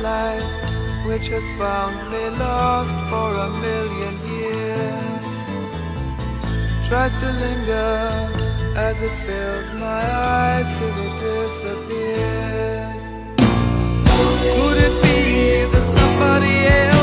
life, which has found me lost for a million years, tries to linger as it fills my eyes till it disappears. Could it be that somebody else